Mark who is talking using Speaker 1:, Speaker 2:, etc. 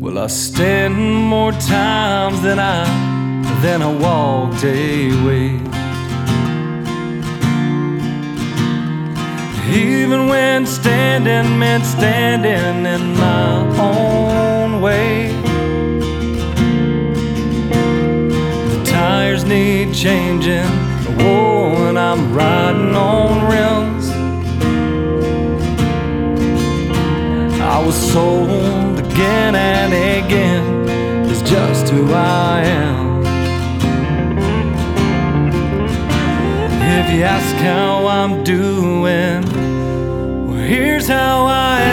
Speaker 1: Well, I stand more times than I walked away. Even when standing meant standing in my own way. The tires need changing, oh, and I'm riding on rims. I was sold again and again, it's just who I am. If you ask how I'm doing, well, here's how I am.